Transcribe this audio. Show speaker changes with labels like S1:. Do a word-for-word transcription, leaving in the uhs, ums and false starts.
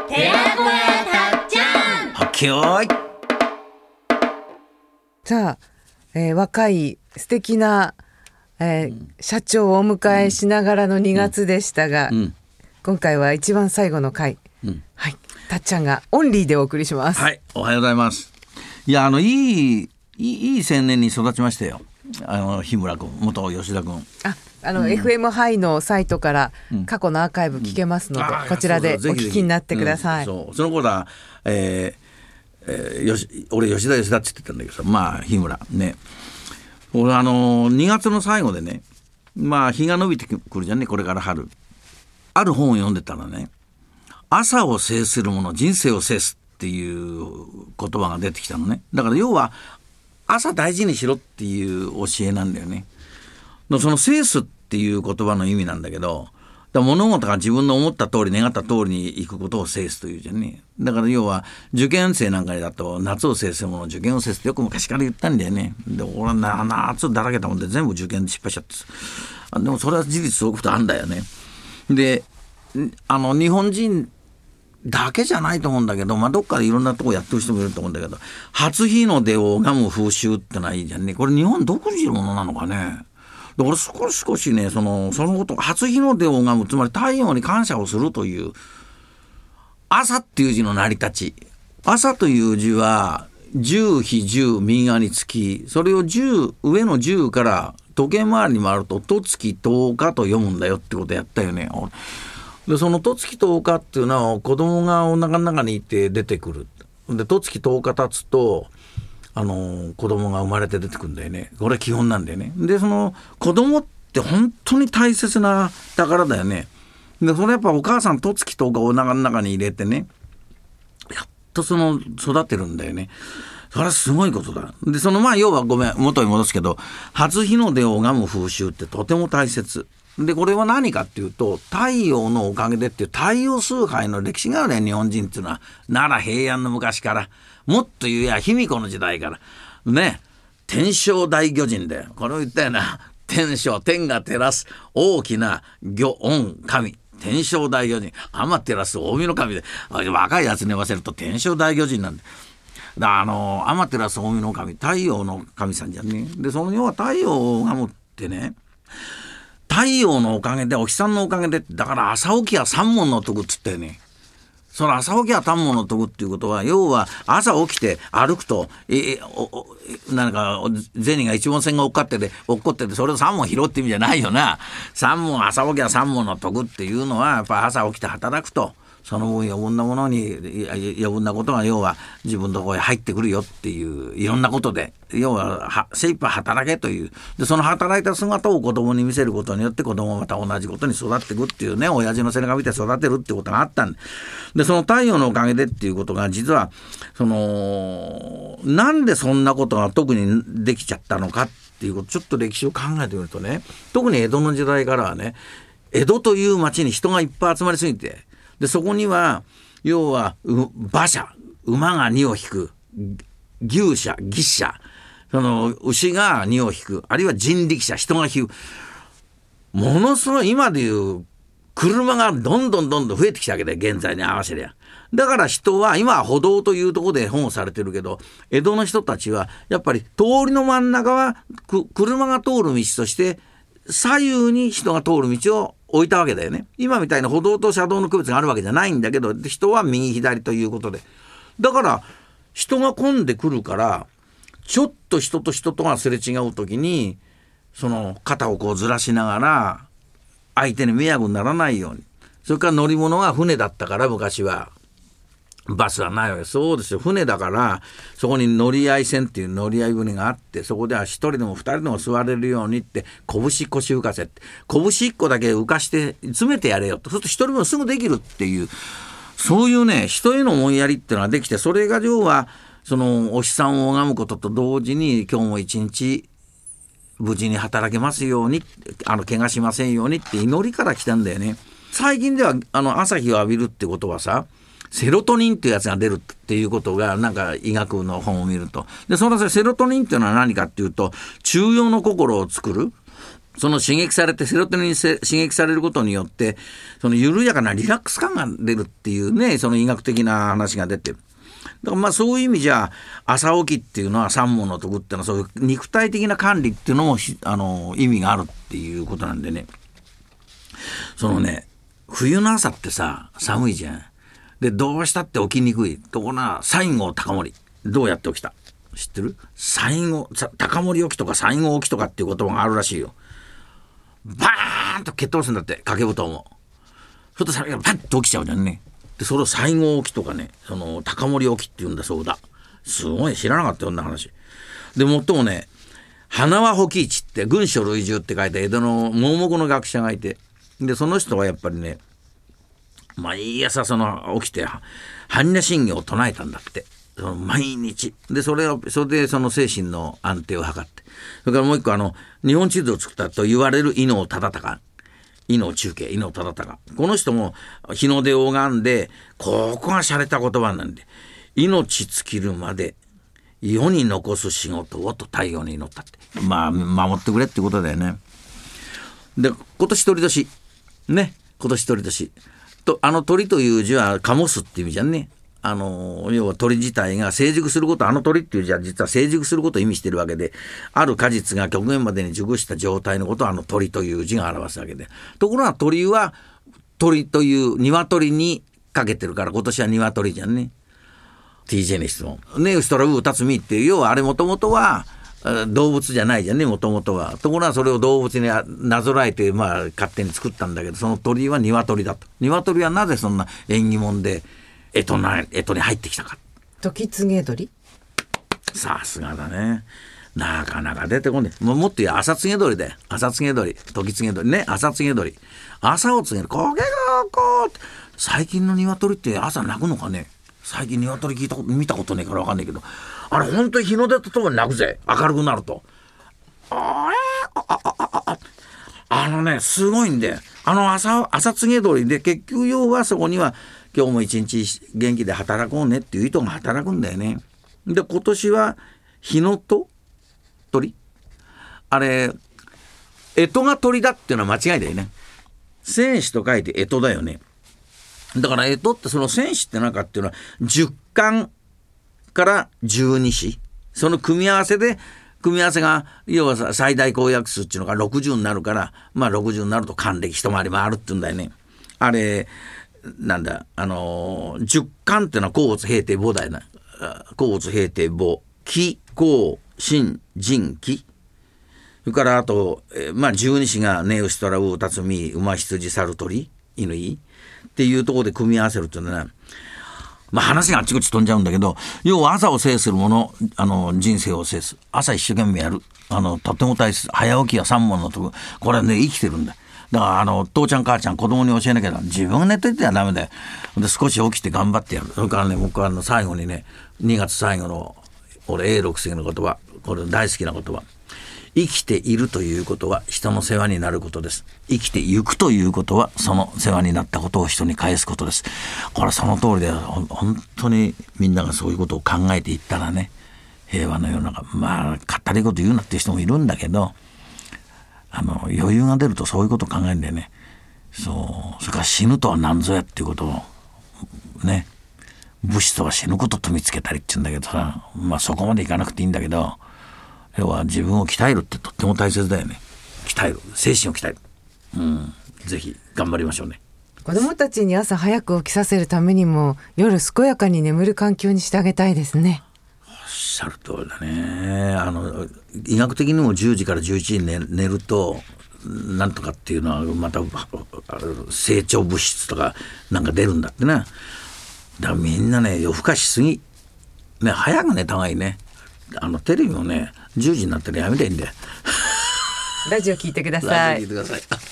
S1: 寺子屋たっちゃん。
S2: はっけよーい。
S3: さあ、えー、若い素敵な、えーうん、社長をお迎えしながらのにがつでしたが、うんうん、今回は一番最後の回、うん、はい、たっちゃんがオンリーでお送りします。
S2: はい、おはようございます。いや、あのいいいい、いい青年に育ちましたよ。あの日村君、元吉田君。
S3: ああの、うん、エフエム ハイのサイトから過去のアーカイブ聞けますので、うん、こちらでお聞きになってください。
S2: そう、その頃は、えーえー、よし俺吉田吉田って言ってたんだけどさ、まあ日村ね、俺あのにがつの最後でね、まあ日が伸びてくるじゃんね、これから春。ある本を読んでたらね、朝を制する者人生を制すっていう言葉が出てきたのね。だから要は朝大事にしろっていう教えなんだよね。その制すっていう言葉の意味なんだけど、だ物事が自分の思った通り願った通りにいくことを制すというじゃんね。だから要は受験生なんかだと夏を制するもの受験を制すってよく昔から言ったんだよね。で俺は夏だらけたもんで全部受験で失敗しちゃって、でもそれは事実そういうことあんだよね。であの日本人だけじゃないと思うんだけど、まあ、どっかでいろんなとこやってる人もいると思うんだけど、初日の出を拝む風習ってのはいいじゃんね。これ日本独自のものなのかね。で俺少し少しね、そのそのこと初日の出を拝む、つまり太陽に感謝をするという朝っていう字の成り立ち。朝という字は十日十右側につき、それを十上の十から時計回りに回ると十月十日と読むんだよってことやったよね。でその十月十日っていうのは子供がお腹の中にいて出てくる。で十月十日経つとあの子供が生まれて出てくるんだよね。これ基本なんだよね。でその子供って本当に大切な宝だよね。でそれやっぱお母さん十月十日お腹の中に入れてね、やっとその育てるんだよね。それはすごいことだ。でそのまあ要はごめん元に戻すけど、初日の出を拝む風習ってとても大切で、これは何かっていうと、太陽のおかげでっていう太陽崇拝の歴史があるね、日本人っていうのは。奈良平安の昔から、もっと言うや卑弥呼の時代からね、天正大御神だよ。これを言ったよな。天正、天が照らす大きな御恩神、天正大御神、天照らす大御の神で、若いやつに言わせると天正大御神なんだ。だあの天照らす大御の神、太陽の神さんじゃんね。でその要は太陽を拝むってね、太陽のおかげでお日さんのおかげで、だから朝起きは三文の徳っつったよね。その朝起きは三文の徳っていうことは、要は朝起きて歩くとえおおなんか銭が一文銭が追っかってて落っこってて、それを三文拾って意味じゃないよな。三文朝起きは三文の徳っていうのはやっぱ朝起きて働くと、その分余分なものに余分なことが要は自分のところへ入ってくるよっていういろんなことで、要はは精一杯働けというで、その働いた姿を子供に見せることによって子供もまた同じことに育っていくっていうね、親父の背中見て育てるってことがあったんで、でその太陽のおかげでっていうことが実はそのなんでそんなことが特にできちゃったのかっていうこと、ちょっと歴史を考えてみるとね、特に江戸の時代からはね、江戸という町に人がいっぱい集まりすぎて、でそこには要は馬車、馬が荷を引く、牛車、牛車、その牛が荷を引く、あるいは人力車、人が引く、ものすごい今でいう車がどんどんどんどん増えてきたわけで、現在に合わせりゃ。だから人は今は歩道というところで保護されてるけど、江戸の人たちはやっぱり通りの真ん中は車が通る道として左右に人が通る道を置いたわけだよね。今みたいな歩道と車道の区別があるわけじゃないんだけど、人は右左ということで、だから人が混んでくるから、ちょっと人と人とがすれ違う時にその肩をこうずらしながら相手に迷惑にならないように。それから乗り物は船だったから、昔はバスはないわけ。そうですよ、船だからそこに乗り合い船っていう乗り合い船があって、そこでは一人でも二人でも座れるようにって拳腰浮かせって、拳一個だけ浮かして詰めてやれよと、そうすると一人もすぐできるっていう、そういうね人への思いやりっていうのができて、それが要はそのお日さんを拝むことと同時に、今日も一日無事に働けますように、あの怪我しませんようにって祈りから来たんだよね。最近ではあの朝日を浴びるってことはさ、セロトニンっていうやつが出るっていうことがなんか医学の本を見ると、でそのセロトニンっていうのは何かっていうと、中庸の心を作る、 その刺激されてセロトニンに刺激されることによってその緩やかなリラックス感が出るっていうね、その医学的な話が出てる。だからまあそういう意味じゃ朝起きっていうのは三文の徳っていうのはそういう肉体的な管理っていうのもあの意味があるっていうことなんでね。そのね、冬の朝ってさ寒いじゃん。でどうしたって起きにくいところな西郷隆盛どうやって起きた知ってる？西郷高森起きとか西郷起きとかっていう言葉があるらしいよ。バーンと蹴っ飛ばすんだって掛け布団を。それとそれがパッと起きちゃうじゃんね。でそれを西郷起きとかね、その高森起きって言うんだそうだ。すごい知らなかったよ、こんな話。でもっともね、花輪保喜一って軍書類従って書いた江戸の盲目の学者がいて、でその人はやっぱりね、毎朝その起きて般若心経を唱えたんだって。その毎日でそれをそれでその精神の安定を図って、それからもう一個あの日本地図を作ったと言われる伊能忠敬、伊能忠敬、伊能忠敬、この人も日の出を拝んで、ここが洒落た言葉なんで、命尽きるまで世に残す仕事をと太陽に祈ったって、まあ守ってくれってことだよね。で今年鳥年ね、今年鳥年と、あの鳥という字は醸すっていう意味じゃんね。あの要は鳥自体が成熟すること、あの鳥っていう字は実は成熟することを意味しているわけで、ある果実が極限までに熟した状態のことをあの鳥という字が表すわけで、ところが鳥は鳥という鶏にかけてるから今年は鶏じゃんね。 ティージェー に質問ね、ウストラウータツミっていう、要はあれもともとは動物じゃないじゃんね、もともとは。ところがそれを動物になぞらえて、まあ勝手に作ったんだけど、その鳥は鶏だと。鶏はなぜそんな縁起物で干支な干支に入ってきたか。
S3: 時告げ鳥。
S2: さすがだね。なかなか出てこない。も, もっと言う朝告げ鳥だよ。朝告げ鳥、時告げ鳥ね、朝告げ鳥。朝を告げる。こげがこう。最近の鶏って朝鳴くのかね。最近鶏聞いたこと見たことねえから分かんないけど、あれ本当に日の出とともに鳴くぜ。明るくなると。あああああああのね、すごいんで、あの朝朝告げ鳥で結局要はそこには今日も一日元気で働こうねっていう意図が働くんだよね。で今年は日のと鳥、あれ干支が鳥だっていうのは間違いだよね。戦士と書いて干支だよね。だから干支ってその戦士って何かっていうのはじゅっかんからじゅうに支、その組み合わせで組み合わせが要は最大公約数っていうのがろくじゅうになるから、まあろくじゅうになると還暦一回り回るっていうんだよね。あれなんだ、あのー、じゅっかんっていうのは甲乙平定戊だよな。甲乙平定戊、己甲辛壬己、それからあと、えー、まあじゅうに支がネウシトラウータツミ馬羊猿鳥犬いっていうところで組み合わせるっていうのはね、まあ話があっちこっち飛んじゃうんだけど、要は朝を制するもの、あの人生を制す、朝一生懸命やる、あのとても大切。早起きは三文の徳、これはね生きてるんだ。だからあの父ちゃん母ちゃん子供に教えなきゃな、自分が寝ててはダメだよ。で少し起きて頑張ってやる。それからね、僕はあの最後にね、にがつ最後の俺 エーろく 世の言葉、これ大好きな言葉、生きているということは人の世話になることです。生きてゆくということはその世話になったことを人に返すことです。これその通りで、本当にみんながそういうことを考えていったらね、平和の世の中、まあかったりこと言うなっていう人もいるんだけど、あの余裕が出るとそういうことを考えるんだよね。そう、それから死ぬとは何ぞやっていうことをね、武士とは死ぬことと見つけたりって言うんだけどさ、まあそこまでいかなくていいんだけど、要は自分を鍛えるってとっても大切だよね。鍛える、精神を鍛える、うん、ぜひ頑張りましょうね。
S3: 子どもたちに朝早く起きさせるためにも夜健やかに眠る環境にしてあげたいですね。
S2: おっしゃる通りだね。あの医学的にもじゅうじからじゅういちじに 寝, 寝るとなんとかっていうのはまた成長物質とかなんか出るんだってね。だからみんなね、夜更かしすぎ、ね、早く寝た方がいいね。あのテレビもねじゅうじになったらやめたいんだよ。
S3: ラジオ聞いてください。
S2: ラジオ聞いてください。